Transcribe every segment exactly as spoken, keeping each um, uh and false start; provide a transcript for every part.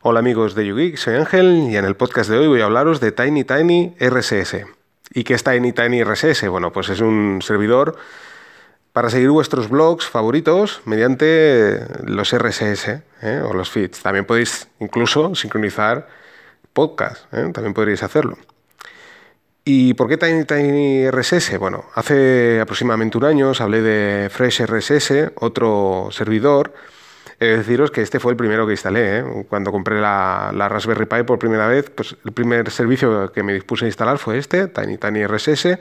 Hola amigos de YouGeek, soy Ángel y en el podcast de hoy voy a hablaros de Tiny Tiny R S S. ¿Y qué es Tiny Tiny R S S? Bueno, pues es un servidor para seguir vuestros blogs favoritos mediante los R S S ¿eh? o los feeds. También podéis incluso sincronizar podcasts, ¿eh? también podréis hacerlo. ¿Y por qué Tiny Tiny R S S? Bueno, hace aproximadamente un año os hablé de Fresh R S S, otro servidor. He de deciros que este fue el primero que instalé, ¿eh? Cuando compré la, la Raspberry Pi por primera vez, pues el primer servicio que me dispuse a instalar fue este, Tiny Tiny R S S.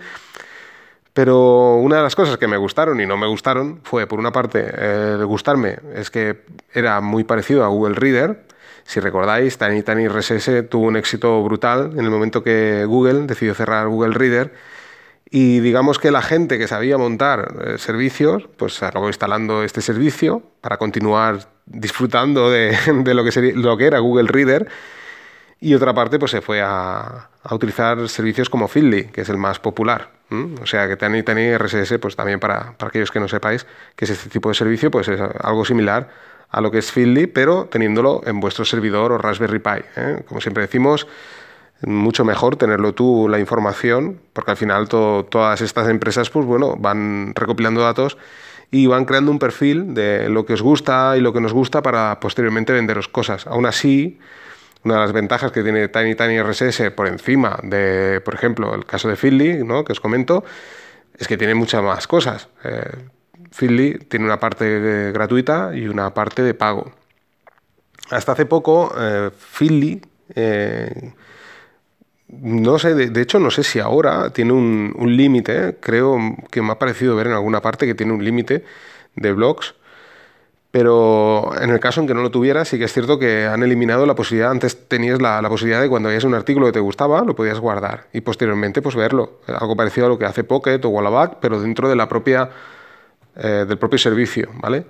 Pero una de las cosas que me gustaron y no me gustaron fue, por una parte, eh, de gustarme, es que era muy parecido a Google Reader. Si recordáis, Tiny Tiny R S S tuvo un éxito brutal en el momento que Google decidió cerrar Google Reader. Y digamos que la gente que sabía montar eh, servicios, pues acabó instalando este servicio para continuar disfrutando de, de lo, que sería, lo que era Google Reader. Y otra parte pues se fue a, a utilizar servicios como Feedly, que es el más popular. ¿Mm? O sea que Tiny Tiny R S S, pues también para, para aquellos que no sepáis qué es este tipo de servicio, pues es algo similar a lo que es Feedly, pero teniéndolo en vuestro servidor o Raspberry Pi. ¿eh? Como siempre decimos, mucho mejor tenerlo tú la información, porque al final to, todas estas empresas pues bueno, van recopilando datos y van creando un perfil de lo que os gusta y lo que nos gusta para posteriormente venderos cosas. Aún así, una de las ventajas que tiene Tiny Tiny R S S por encima de, por ejemplo, el caso de Feedly, ¿no? que os comento, es que tiene muchas más cosas. Eh, Feedly tiene una parte gratuita y una parte de pago. Hasta hace poco, eh, Feedly... Eh, No sé, de, de hecho no sé si ahora tiene un, un límite, creo que me ha parecido ver en alguna parte que tiene un límite de blogs, pero en el caso en que no lo tuviera sí que es cierto que han eliminado la posibilidad, antes tenías la, la posibilidad de cuando veías un artículo que te gustaba, lo podías guardar y posteriormente pues verlo, algo parecido a lo que hace Pocket o Wallaback, pero dentro de la propia, eh, del propio servicio, ¿vale?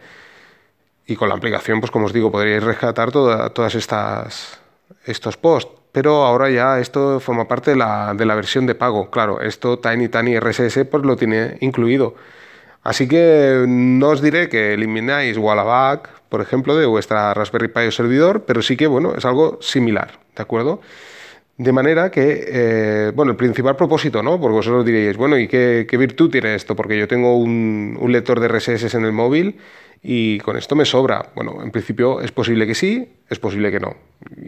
Y con la aplicación, pues como os digo, podríais rescatar toda, todas estas estos posts. Pero ahora ya esto forma parte de la, de la versión de pago. Claro, esto Tiny Tiny R S S pues lo tiene incluido. Así que no os diré que elimináis Wallaback, por ejemplo, de vuestra Raspberry Pi o servidor, pero sí que, bueno, es algo similar, ¿de acuerdo? De manera que, eh, bueno, el principal propósito, ¿no? Porque vosotros diréis, bueno, ¿y qué, qué virtud tiene esto? Porque yo tengo un, un lector de R S S en el móvil y con esto me sobra. Bueno, en principio es posible que sí, es posible que no.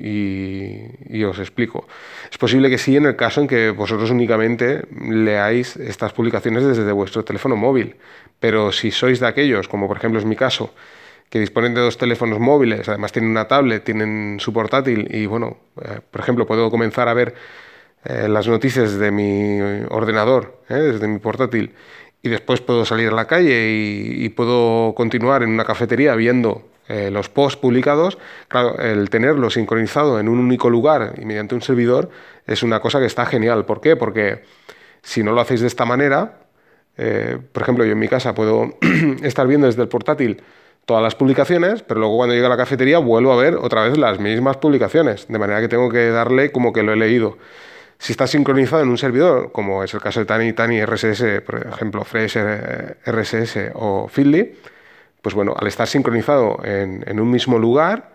Y, y os explico. Es posible que sí en el caso en que vosotros únicamente leáis estas publicaciones desde vuestro teléfono móvil. Pero si sois de aquellos, como por ejemplo es mi caso, que disponen de dos teléfonos móviles, además tienen una tablet, tienen su portátil y bueno, eh, por ejemplo, puedo comenzar a ver eh, las noticias de mi ordenador, eh, desde mi portátil, y después puedo salir a la calle y, y puedo continuar en una cafetería viendo eh, los posts publicados. Claro, el tenerlo sincronizado en un único lugar y mediante un servidor es una cosa que está genial. ¿Por qué? Porque si no lo hacéis de esta manera, eh, por ejemplo, yo en mi casa puedo estar viendo desde el portátil todas las publicaciones, pero luego cuando llego a la cafetería vuelvo a ver otra vez las mismas publicaciones, de manera que tengo que darle como que lo he leído. Si está sincronizado en un servidor, como es el caso de Tiny Tiny R S S, por ejemplo, Fresh R S S o Feedly, pues bueno, al estar sincronizado en, en un mismo lugar,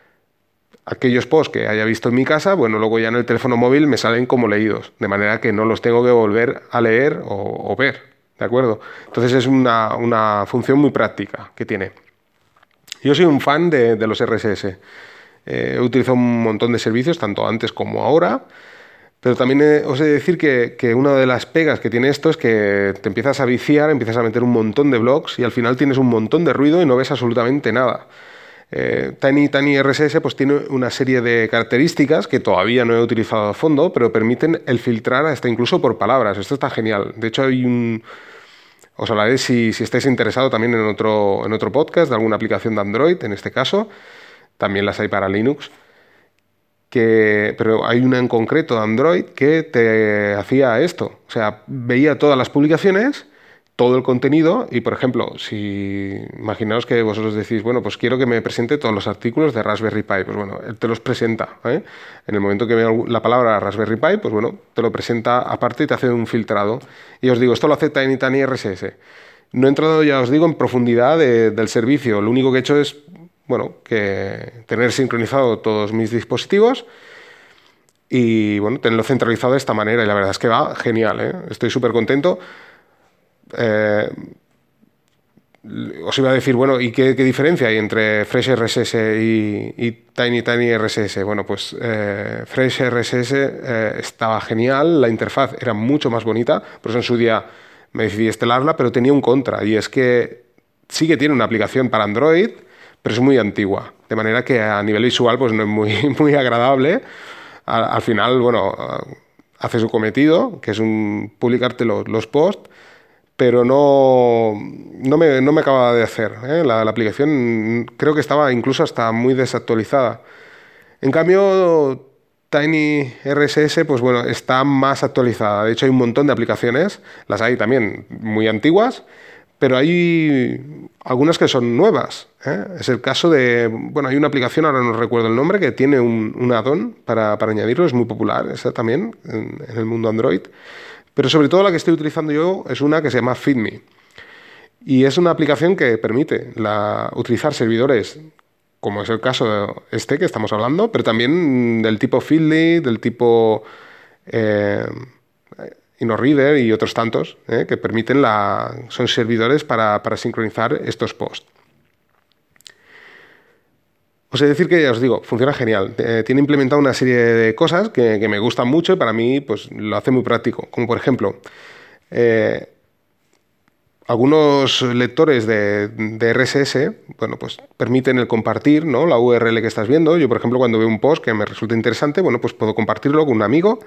aquellos posts que haya visto en mi casa, bueno, luego ya en el teléfono móvil me salen como leídos, de manera que no los tengo que volver a leer o, o ver, ¿de acuerdo? Entonces es una, una función muy práctica que tiene. Yo soy un fan de, de los R S S. Eh, he utilizado un montón de servicios, tanto antes como ahora, pero también he, os he de decir que, que una de las pegas que tiene esto es que te empiezas a viciar, empiezas a meter un montón de blogs y al final tienes un montón de ruido y no ves absolutamente nada. Eh, Tiny Tiny R S S pues tiene una serie de características que todavía no he utilizado a fondo, pero permiten el filtrar hasta incluso por palabras. Esto está genial. De hecho hay un... Os hablaré si, si estáis interesados también en otro, en otro podcast de alguna aplicación de Android, en este caso. También las hay para Linux. Que, pero hay una en concreto de Android que te hacía esto. O sea, veía todas las publicaciones, todo el contenido y, por ejemplo, si imaginaos que vosotros decís, bueno, pues quiero que me presente todos los artículos de Raspberry Pi. Pues bueno, él te los presenta. ¿eh? En el momento que ve la palabra Raspberry Pi, pues bueno, te lo presenta aparte y te hace un filtrado. Y os digo, esto lo hace Tiny Tiny R S S. No he entrado, ya os digo, en profundidad de, del servicio. Lo único que he hecho es bueno, que tener sincronizado todos mis dispositivos y, bueno, tenerlo centralizado de esta manera. Y la verdad es que va genial, ¿eh? Estoy súper contento. Eh, os iba a decir, bueno, ¿y qué, qué diferencia hay entre Fresh R S S y, y Tiny Tiny R S S? Bueno, pues eh, Fresh R S S eh, estaba genial, la interfaz era mucho más bonita, por eso en su día me decidí instalarla, pero tenía un contra, y es que sí que tiene una aplicación para Android, pero es muy antigua, de manera que a nivel visual pues no es muy, muy agradable. Al, al final, bueno, hace su cometido, que es un publicarte los, los posts, pero no, no, me, no me acaba de hacer, ¿eh? La, la aplicación creo que estaba incluso hasta muy desactualizada. En cambio, Tiny R S S, pues bueno, está más actualizada. De hecho, hay un montón de aplicaciones, las hay también muy antiguas, pero hay algunas que son nuevas, ¿eh? Es el caso de, bueno, hay una aplicación, ahora no recuerdo el nombre, que tiene un, un add-on para, para añadirlo, es muy popular, esa también, en, en el mundo Android. Pero sobre todo la que estoy utilizando yo es una que se llama Feedme. Y es una aplicación que permite la, utilizar servidores, como es el caso este que estamos hablando, pero también del tipo Feedly, del tipo eh, InnoReader y otros tantos, eh, que permiten la, son servidores para, para sincronizar estos posts. Os he de decir que, ya os digo, funciona genial. Eh, tiene implementado una serie de cosas que, que me gustan mucho y para mí pues, lo hace muy práctico. Como por ejemplo, eh, algunos lectores de, de R S S, bueno, pues permiten el compartir, ¿no?, la U R L que estás viendo. Yo, por ejemplo, cuando veo un post que me resulta interesante, bueno, pues puedo compartirlo con un amigo.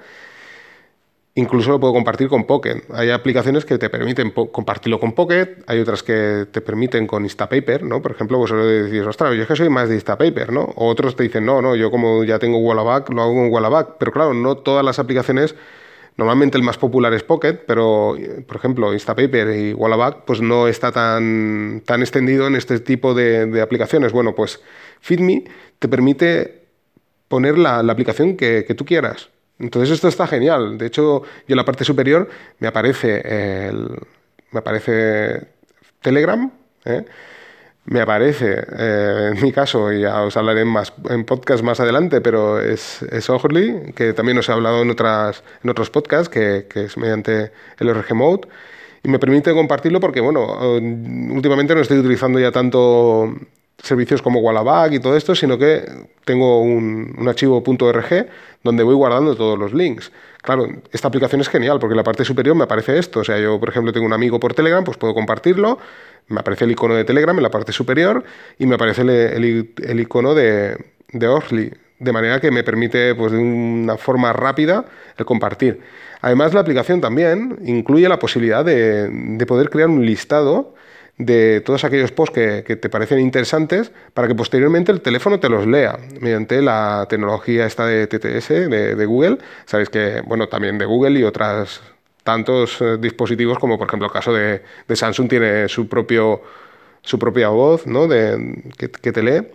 Incluso lo puedo compartir con Pocket. Hay aplicaciones que te permiten compartirlo con Pocket, hay otras que te permiten con Instapaper, ¿no? Por ejemplo, vosotros decís, ostras, yo es que soy más de Instapaper, ¿no? O otros te dicen, no, no, yo como ya tengo Wallaback, lo hago con Wallaback. Pero claro, no todas las aplicaciones, normalmente el más popular es Pocket, pero, por ejemplo, Instapaper y Wallaback, pues no está tan, tan extendido en este tipo de, de aplicaciones. Bueno, pues Feedme te permite poner la, la aplicación que, que tú quieras. Entonces esto está genial. De hecho, yo en la parte superior me aparece el, me aparece Telegram, ¿eh? Me aparece, eh, en mi caso, y ya os hablaré más en podcast más adelante, pero es, es Ojly, que también os he hablado en, otras, en otros podcasts, que, que es mediante el R G Mode, y me permite compartirlo porque, bueno, últimamente no estoy utilizando ya tanto servicios como Wallaback y todo esto, sino que tengo un, un archivo .org donde voy guardando todos los links. Claro, esta aplicación es genial porque en la parte superior me aparece esto. O sea, yo, por ejemplo, tengo un amigo por Telegram, pues puedo compartirlo, me aparece el icono de Telegram en la parte superior y me aparece el, el, el icono de, de Ojly, de manera que me permite, pues, de una forma rápida el compartir. Además, la aplicación también incluye la posibilidad de, de poder crear un listado de todos aquellos posts que, que te parecen interesantes para que posteriormente el teléfono te los lea mediante la tecnología esta de T T S de, de Google. Sabéis que, bueno, también de Google y otros tantos eh, dispositivos, como por ejemplo el caso de, de Samsung, tiene su, propio, su propia voz, ¿no?, de, que, que te lee.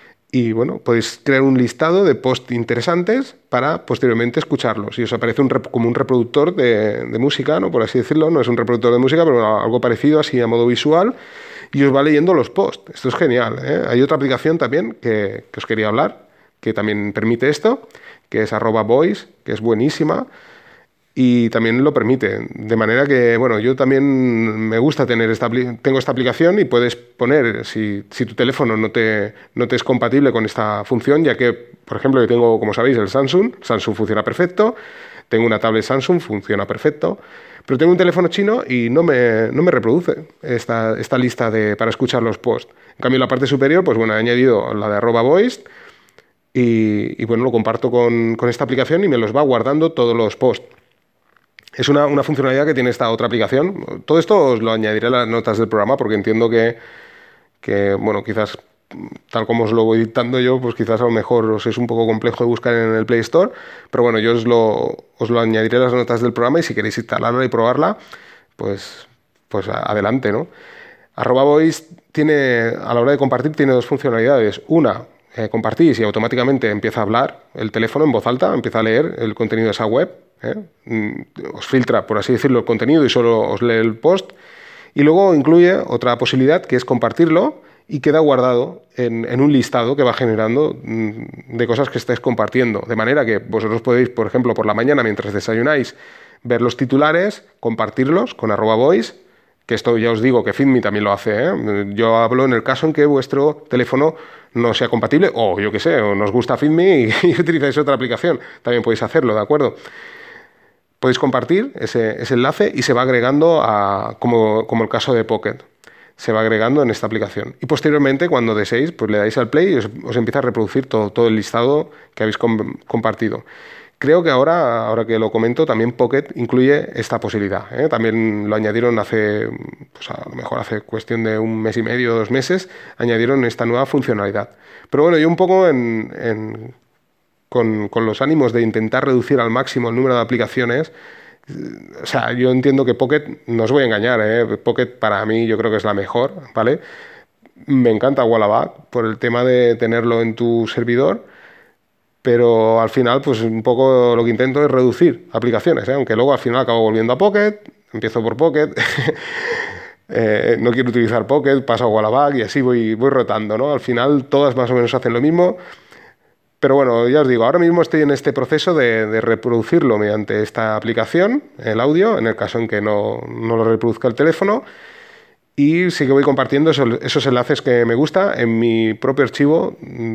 Y bueno, podéis crear un listado de posts interesantes para posteriormente escucharlos. Y os aparece un rep- como un reproductor de, de música, ¿no?, por así decirlo. No es un reproductor de música, pero algo parecido, así a modo visual. Y os va leyendo los posts. Esto es genial, ¿eh? Hay otra aplicación también que, que os quería hablar, que también permite esto, que es arroba voice, que es buenísima. Y también lo permite, de manera que, bueno, yo también me gusta tener esta, tengo esta aplicación y puedes poner, si, si tu teléfono no te, no te es compatible con esta función, ya que, por ejemplo, yo tengo, como sabéis, el Samsung, Samsung funciona perfecto, tengo una tablet Samsung, funciona perfecto, pero tengo un teléfono chino y no me, no me reproduce esta, esta lista de, para escuchar los posts. En cambio, en la parte superior, pues bueno, he añadido la de arroba voice y, y bueno, lo comparto con, con esta aplicación y me los va guardando todos los posts. Es una, una funcionalidad que tiene esta otra aplicación. Todo esto os lo añadiré a las notas del programa porque entiendo que, que, bueno, quizás tal como os lo voy dictando yo, pues quizás a lo mejor os es un poco complejo de buscar en el Play Store, pero bueno, yo os lo, os lo añadiré a las notas del programa y si queréis instalarla y probarla, pues, pues adelante, ¿no? Arroba Voice tiene, a la hora de compartir, tiene dos funcionalidades. Una, eh, compartís y automáticamente empieza a hablar el teléfono en voz alta, empieza a leer el contenido de esa web, ¿eh? Os filtra, por así decirlo, el contenido y solo os lee el post. Y luego incluye otra posibilidad que es compartirlo y queda guardado en, en un listado que va generando de cosas que estáis compartiendo. De manera que vosotros podéis, por ejemplo, por la mañana mientras desayunáis, ver los titulares, compartirlos con arroba voice, que esto ya os digo que Feedme también lo hace, ¿eh? Yo hablo en el caso en que vuestro teléfono no sea compatible, o yo qué sé, o nos gusta Feedme y, y utilizáis otra aplicación. También podéis hacerlo, ¿de acuerdo? Podéis compartir ese, ese enlace y se va agregando a, como, como el caso de Pocket. Se va agregando en esta aplicación. Y posteriormente, cuando deseéis, pues le dais al play y os, os empieza a reproducir todo, todo el listado que habéis com- compartido. Creo que ahora, ahora que lo comento, también Pocket incluye esta posibilidad, ¿eh? También lo añadieron hace, pues a lo mejor hace cuestión de un mes y medio, dos meses, añadieron esta nueva funcionalidad. Pero bueno, yo un poco en, en, con, con los ánimos de intentar reducir al máximo el número de aplicaciones. O sea, yo entiendo que Pocket, no os voy a engañar, ¿eh? Pocket para mí yo creo que es la mejor, ¿vale? Me encanta Wallaback por el tema de tenerlo en tu servidor, pero al final pues un poco lo que intento es reducir aplicaciones, ¿eh? Aunque luego al final acabo volviendo a Pocket, empiezo por Pocket, eh, no quiero utilizar Pocket, paso a Wallaback y así voy, voy rotando, ¿no? Al final todas más o menos hacen lo mismo. Pero bueno, ya os digo, ahora mismo estoy en este proceso de, de reproducirlo mediante esta aplicación, el audio, en el caso en que no, no lo reproduzca el teléfono. Y sí que voy compartiendo esos, esos enlaces que me gusta en mi propio archivo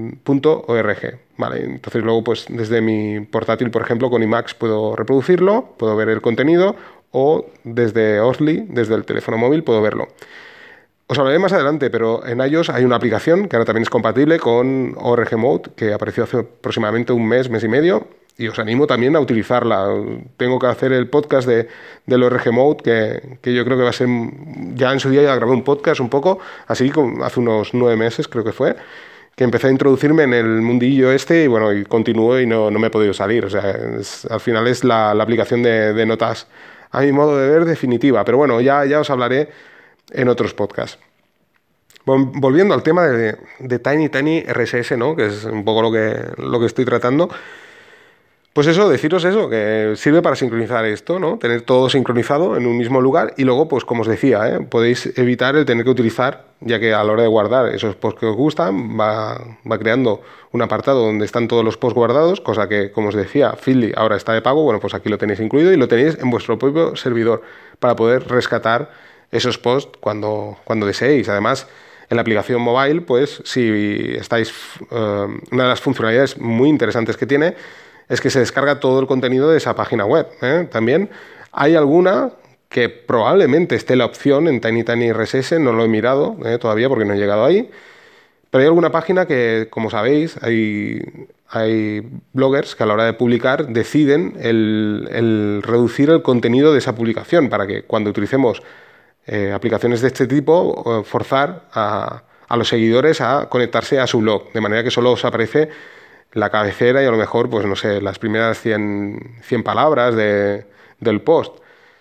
.org. Vale, entonces luego pues desde mi portátil, por ejemplo, con iMacs puedo reproducirlo, puedo ver el contenido, o desde Osli, desde el teléfono móvil, puedo verlo. Os hablaré más adelante, pero en iOS hay una aplicación que ahora también es compatible con O R G Mode, que apareció hace aproximadamente un mes, mes y medio, y os animo también a utilizarla. Tengo que hacer el podcast de, del O R G Mode, que, que yo creo que va a ser... Ya en su día ya grabé un podcast un poco, así como hace unos nueve meses creo que fue, que empecé a introducirme en el mundillo este y bueno, y continúo y no, no me he podido salir. O sea, es, al final es la, la aplicación de, de notas, a mi modo de ver, definitiva. Pero bueno, ya, ya os hablaré en otros podcasts. Volviendo al tema de, de Tiny Tiny R S S, ¿no? Que es un poco lo que, lo que estoy tratando. Pues eso, deciros eso, que sirve para sincronizar esto, ¿no? Tener todo sincronizado en un mismo lugar y luego, pues como os decía, ¿eh? Podéis evitar el tener que utilizar, ya que a la hora de guardar esos posts que os gustan, va, va creando un apartado donde están todos los posts guardados, cosa que, como os decía, Feedly ahora está de pago, bueno, pues aquí lo tenéis incluido y lo tenéis en vuestro propio servidor para poder rescatar esos posts cuando, cuando deseéis. Además, en la aplicación mobile, pues si estáis... Uh, una de las funcionalidades muy interesantes que tiene es que se descarga todo el contenido de esa página web, ¿eh? También hay alguna que probablemente esté la opción en Tiny Tiny R S S, no lo he mirado ¿eh? todavía porque no he llegado ahí, pero hay alguna página que, como sabéis, hay, hay bloggers que a la hora de publicar deciden el, el reducir el contenido de esa publicación para que cuando utilicemos Eh, aplicaciones de este tipo, forzar a, a los seguidores a conectarse a su blog, de manera que solo os aparece la cabecera y a lo mejor, pues no sé, las primeras cien, cien palabras de, del post.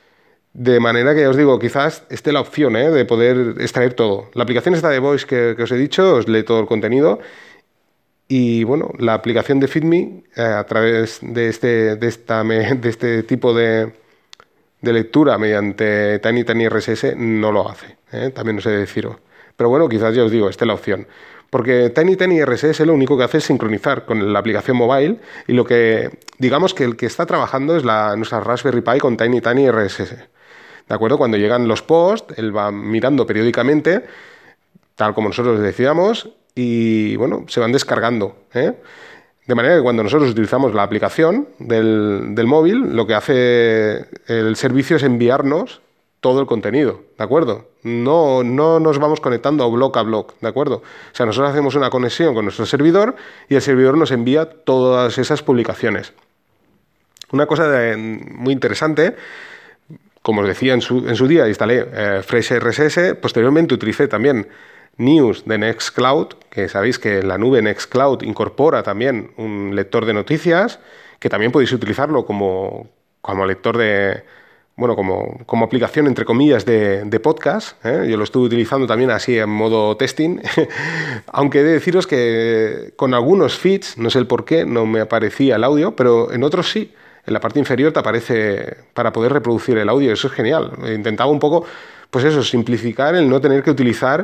De manera que ya os digo, quizás esté la opción ¿eh? de poder extraer todo. La aplicación esta de Voice que, que os he dicho, os lee todo el contenido. Y bueno, la aplicación de Feedme, eh, a través de este, de esta, de este tipo de... de lectura mediante Tiny Tiny R S S no lo hace, ¿eh? También no sé deciros. Pero bueno, quizás ya os digo, esta es la opción. Porque Tiny Tiny R S S lo único que hace es sincronizar con la aplicación mobile y lo que, digamos que el que está trabajando es la, nuestra Raspberry Pi con Tiny Tiny R S S. ¿De acuerdo? Cuando llegan los posts, él va mirando periódicamente, tal como nosotros decíamos, y bueno, se van descargando, ¿eh? De manera que cuando nosotros utilizamos la aplicación del, del móvil, lo que hace el servicio es enviarnos todo el contenido, ¿de acuerdo? No, no nos vamos conectando bloc a bloc, ¿de acuerdo? O sea, nosotros hacemos una conexión con nuestro servidor y el servidor nos envía todas esas publicaciones. Una cosa de, muy interesante, como os decía en su, en su día, instalé eh, Fresh R S S, posteriormente utilicé también News de Nextcloud, que sabéis que la nube Nextcloud incorpora también un lector de noticias, que también podéis utilizarlo como, como lector de, bueno, como, como aplicación, entre comillas, de, de podcast, ¿eh? Yo lo estuve utilizando también así en modo testing, aunque he de deciros que con algunos feeds, no sé el por qué, no me aparecía el audio, pero en otros sí. En la parte inferior te aparece para poder reproducir el audio, eso es genial. Intentaba un poco, pues eso, simplificar el no tener que utilizar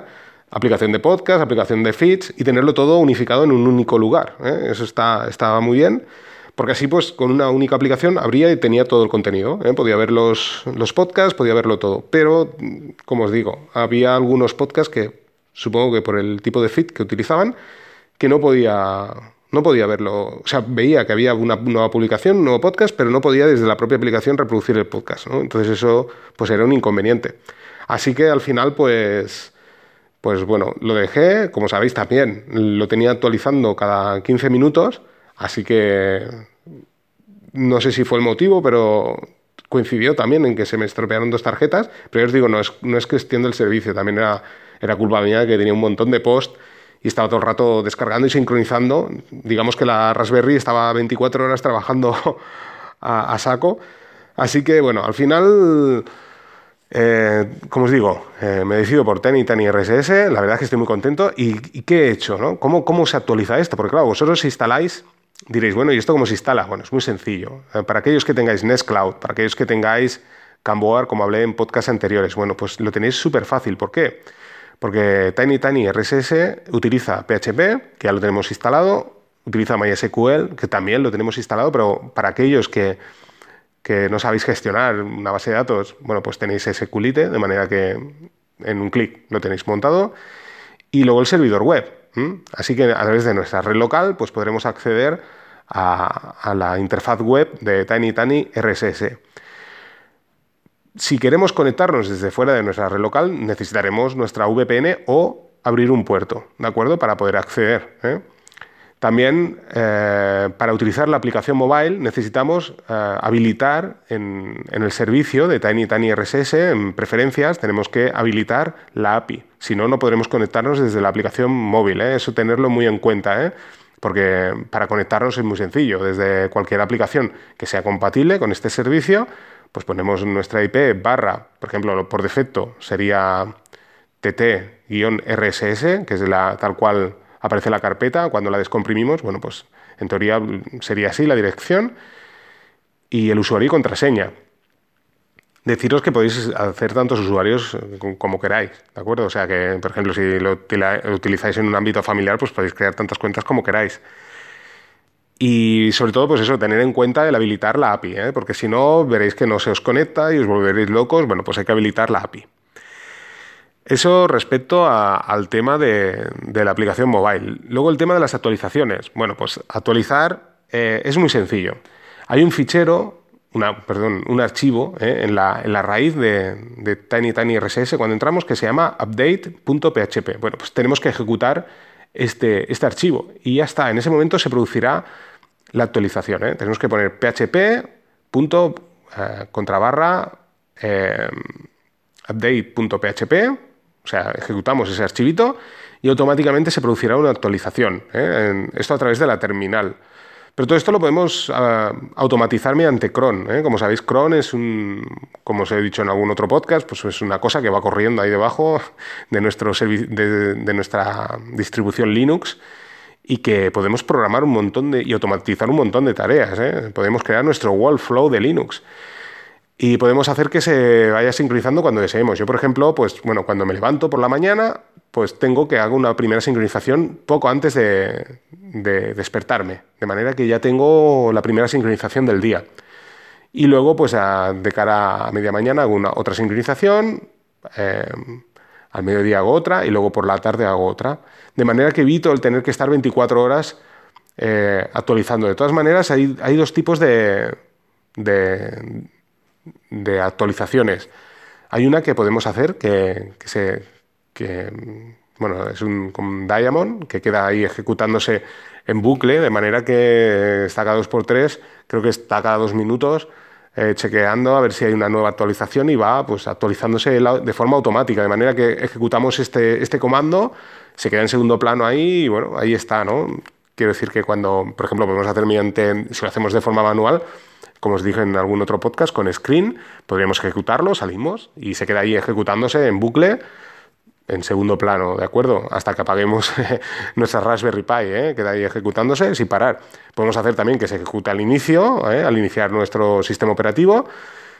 aplicación de podcast, aplicación de feeds y tenerlo todo unificado en un único lugar, ¿eh? Eso está, estaba muy bien, porque así pues con una única aplicación abría y tenía todo el contenido, ¿eh? Podía ver los, los podcasts, podía verlo todo, pero como os digo, había algunos podcasts que supongo que por el tipo de feed que utilizaban, que no podía, no podía verlo. O sea, veía que había una nueva publicación, un nuevo podcast, pero no podía desde la propia aplicación reproducir el podcast, ¿no? Entonces eso pues era un inconveniente. Así que al final pues, pues bueno, lo dejé, como sabéis también, lo tenía actualizando cada quince minutos, así que no sé si fue el motivo, pero coincidió también en que se me estropearon dos tarjetas, pero yo os digo, no es, no es cuestión del servicio, también era, era culpa mía que tenía un montón de posts y estaba todo el rato descargando y sincronizando. Digamos que la Raspberry estaba veinticuatro horas trabajando a, a saco. Así que, bueno, al final, eh, como os digo, eh, me decido por Tiny Tiny R S S. La verdad es que estoy muy contento. ¿Y, y qué he hecho, no? ¿Cómo, ¿Cómo se actualiza esto? Porque, claro, vosotros instaláis, diréis, bueno, ¿y esto cómo se instala? Bueno, es muy sencillo. Eh, para aquellos que tengáis Nextcloud, para aquellos que tengáis Camboard, como hablé en podcasts anteriores, bueno, pues lo tenéis súper fácil. ¿Por qué? Porque Tiny Tiny R S S utiliza P H P, que ya lo tenemos instalado, utiliza MySQL, que también lo tenemos instalado, pero para aquellos que, que no sabéis gestionar una base de datos, bueno, pues tenéis SQLite, de manera que en un clic lo tenéis montado, y luego el servidor web. ¿m? Así que a través de nuestra red local, pues podremos acceder a, a la interfaz web de Tiny Tiny R S S. Si queremos conectarnos desde fuera de nuestra red local, necesitaremos nuestra V P N o abrir un puerto, ¿de acuerdo? Para poder acceder, ¿eh? También, eh, para utilizar la aplicación mobile, necesitamos eh, habilitar en, en el servicio de Tiny Tiny R S S, en preferencias, tenemos que habilitar la A P I. Si no, no podremos conectarnos desde la aplicación móvil, ¿eh? Eso tenerlo muy en cuenta, ¿eh? Porque para conectarnos es muy sencillo. Desde cualquier aplicación que sea compatible con este servicio, pues ponemos nuestra I P barra, por ejemplo, por defecto sería tt-R S S, que es la tal cual aparece la carpeta. Cuando la descomprimimos, bueno, pues en teoría sería así la dirección y el usuario y contraseña. Deciros que podéis hacer tantos usuarios como queráis, ¿de acuerdo? O sea que, por ejemplo, si lo utilizáis en un ámbito familiar, pues podéis crear tantas cuentas como queráis. Y sobre todo, pues eso, tener en cuenta el habilitar la A P I, ¿eh? Porque si no, veréis que no se os conecta y os volveréis locos. Bueno, pues hay que habilitar la A P I. Eso respecto a, al tema de, de la aplicación mobile. Luego el tema de las actualizaciones. Bueno, pues actualizar eh, es muy sencillo. Hay un fichero, una, perdón, un archivo eh, en, la, en la raíz de, de Tiny Tiny R S S cuando entramos que se llama update punto P H P. Bueno, pues tenemos que ejecutar este, este archivo y ya está. En ese momento se producirá la actualización, ¿eh? Tenemos que poner php punto eh, contrabarra eh, update punto P H P, o sea, ejecutamos ese archivito y automáticamente se producirá una actualización, ¿eh? En, esto a través de la terminal. Pero todo esto lo podemos uh, automatizar mediante cron, ¿eh? Como sabéis, cron es un, como os he dicho en algún otro podcast, pues es una cosa que va corriendo ahí debajo de, nuestro de, de nuestra distribución Linux, y que podemos programar un montón de, y automatizar un montón de tareas, ¿eh? Podemos crear nuestro workflow de Linux y podemos hacer que se vaya sincronizando cuando deseemos. Yo, por ejemplo, pues bueno, cuando me levanto por la mañana, pues tengo que hacer una primera sincronización poco antes de, de despertarme, de manera que ya tengo la primera sincronización del día. Y luego, pues a, de cara a media mañana hago una, otra sincronización, eh, al mediodía hago otra y luego por la tarde hago otra. De manera que evito el tener que estar veinticuatro horas eh, actualizando. De todas maneras, hay, hay dos tipos de, de, de actualizaciones. Hay una que podemos hacer que, que, se, que bueno, es un, un Diamond que queda ahí ejecutándose en bucle, de manera que está cada dos por tres, creo que está cada dos minutos, Eh, chequeando a ver si hay una nueva actualización y va pues actualizándose de forma automática, de manera que ejecutamos este, este comando, se queda en segundo plano ahí y bueno, ahí está, ¿no? Quiero decir que cuando, por ejemplo, podemos hacer mediante, si lo hacemos de forma manual, como os dije en algún otro podcast, con screen, podríamos ejecutarlo, salimos y se queda ahí ejecutándose en bucle, en segundo plano, ¿de acuerdo? Hasta que apaguemos nuestra Raspberry Pi, ¿eh? Queda ahí ejecutándose sin parar. Podemos hacer también que se ejecute al inicio, ¿eh? Al iniciar nuestro sistema operativo.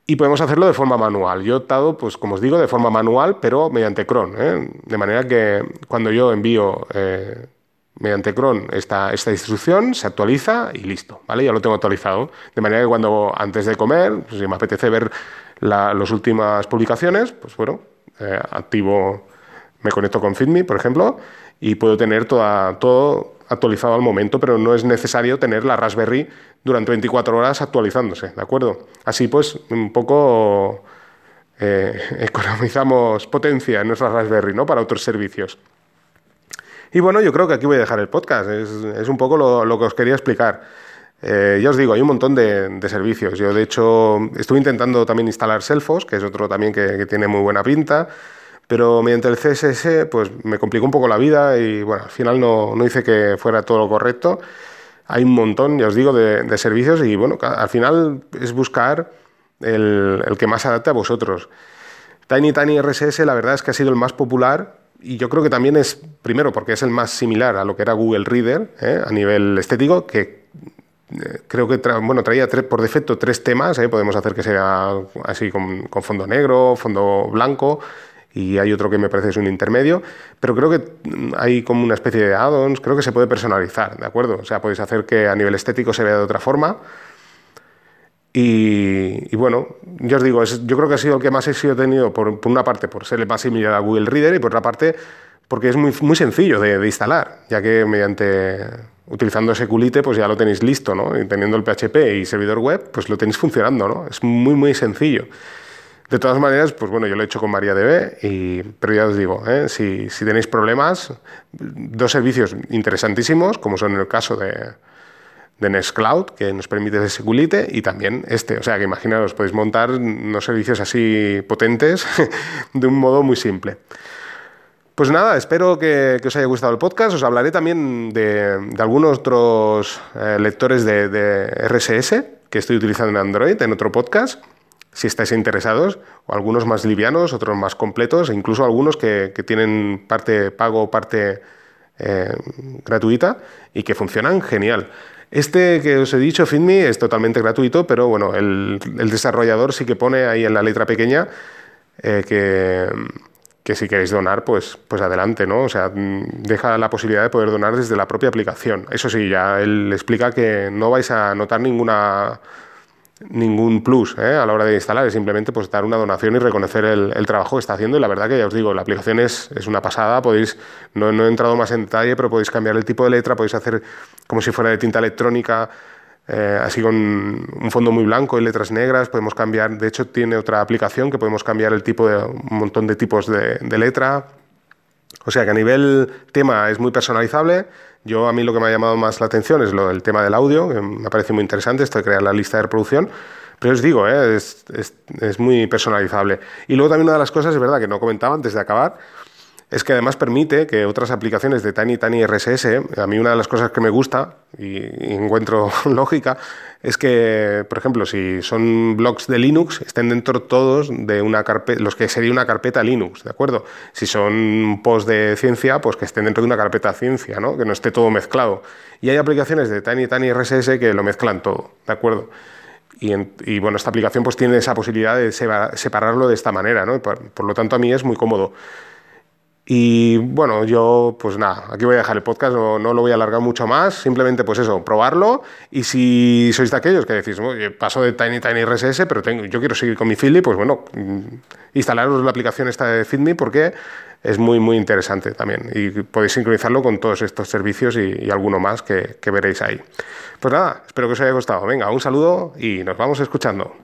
Y podemos hacerlo de forma manual. Yo he optado, pues como os digo, de forma manual, pero mediante cron, ¿eh? De manera que cuando yo envío eh, mediante cron esta, esta instrucción, se actualiza y listo, ¿vale? Ya lo tengo actualizado. De manera que cuando antes de comer, pues, si me apetece ver la, las últimas publicaciones, pues bueno, eh, activo, me conecto con Feedme, por ejemplo, y puedo tener toda, todo actualizado al momento, pero no es necesario tener la Raspberry durante veinticuatro horas actualizándose, ¿de acuerdo? Así pues, un poco eh, economizamos potencia en nuestra Raspberry, ¿no? Para otros servicios. Y bueno, yo creo que aquí voy a dejar el podcast. Es, es un poco lo, lo que os quería explicar. Eh, ya os digo, hay un montón de, de servicios. Yo, de hecho, estuve intentando también instalar Selfos, que es otro también que, que tiene muy buena pinta, pero mediante el C S S pues me complicó un poco la vida y bueno, al final no, no hice que fuera todo lo correcto. Hay un montón, ya os digo, de, de servicios y bueno, al final es buscar el, el que más se adapte a vosotros. TinyTiny R S S la verdad es que ha sido el más popular y yo creo que también es, primero, porque es el más similar a lo que era Google Reader, ¿eh? A nivel estético, que eh, creo que tra bueno, traía tres, por defecto tres temas, ¿eh? Podemos hacer que sea así con, con fondo negro, fondo blanco, y hay otro que me parece es un intermedio, pero creo que hay como una especie de add-ons, creo que se puede personalizar, ¿de acuerdo? O sea, podéis hacer que a nivel estético se vea de otra forma. Y, y bueno, yo os digo, es, yo creo que ha sido el que más éxito he tenido, por, por una parte, por ser el más similar a Google Reader, y por otra parte, porque es muy, muy sencillo de, de instalar, ya que mediante, utilizando Sequlite, pues ya lo tenéis listo, ¿no? Y teniendo el P H P y servidor web, pues lo tenéis funcionando, ¿no? Es muy, muy sencillo. De todas maneras, pues bueno, yo lo he hecho con MariaDB, y, pero ya os digo, ¿eh? si, si tenéis problemas, dos servicios interesantísimos, como son el caso de, de Nextcloud, que nos permite ese Sequlite, y también este. O sea, que imaginaros, podéis montar unos servicios así potentes de un modo muy simple. Pues nada, espero que, que os haya gustado el podcast. Os hablaré también de, de algunos otros eh, lectores de, de R S S que estoy utilizando en Android en otro podcast, si estáis interesados, o algunos más livianos, otros más completos, e incluso algunos que, que tienen parte pago, parte eh, gratuita y que funcionan genial. Este que os he dicho, Feedme, es totalmente gratuito, pero bueno, el, el desarrollador sí que pone ahí en la letra pequeña eh, que, que si queréis donar, pues, pues adelante, ¿no? O sea, deja la posibilidad de poder donar desde la propia aplicación. Eso sí, ya él explica que no vais a notar ninguna... ningún plus ¿eh? A la hora de instalar, es simplemente pues dar una donación y reconocer el, el trabajo que está haciendo, y la verdad que ya os digo, la aplicación es, es una pasada. Podéis, no, no he entrado más en detalle, pero podéis cambiar el tipo de letra, podéis hacer como si fuera de tinta electrónica, eh, así con un fondo muy blanco y letras negras. Podemos cambiar, de hecho tiene otra aplicación que podemos cambiar el tipo de un montón de tipos de, de letra. O sea que a nivel tema es muy personalizable. Yo, a mí lo que me ha llamado más la atención es lo del tema del audio, que me parece muy interesante, esto de crear la lista de reproducción. Pero os digo, ¿eh? es, es, es muy personalizable. Y luego también una de las cosas, es verdad, que no comentaba antes de acabar, es que además permite que otras aplicaciones de TinyTiny R S S, a mí una de las cosas que me gusta y, y encuentro lógica, es que, por ejemplo, si son blogs de Linux, estén dentro todos de una carpeta, los que sería una carpeta Linux, ¿de acuerdo? Si son posts de ciencia, pues que estén dentro de una carpeta ciencia, ¿no? Que no esté todo mezclado. Y hay aplicaciones de TinyTiny R S S que lo mezclan todo, ¿de acuerdo? Y, en, y bueno, esta aplicación pues tiene esa posibilidad de separarlo de esta manera, ¿no? Por, por lo tanto, a mí es muy cómodo. Y bueno, yo pues nada, aquí voy a dejar el podcast, no, no lo voy a alargar mucho más, simplemente pues eso, probarlo. Y si sois de aquellos que decís, oye, paso de TinyTiny R S S, pero tengo, yo quiero seguir con mi Feedly, pues bueno, instalaros la aplicación esta de Feedme porque es muy muy interesante también, y podéis sincronizarlo con todos estos servicios y, y alguno más que, que veréis ahí. Pues nada, espero que os haya gustado. Venga, un saludo y nos vamos escuchando.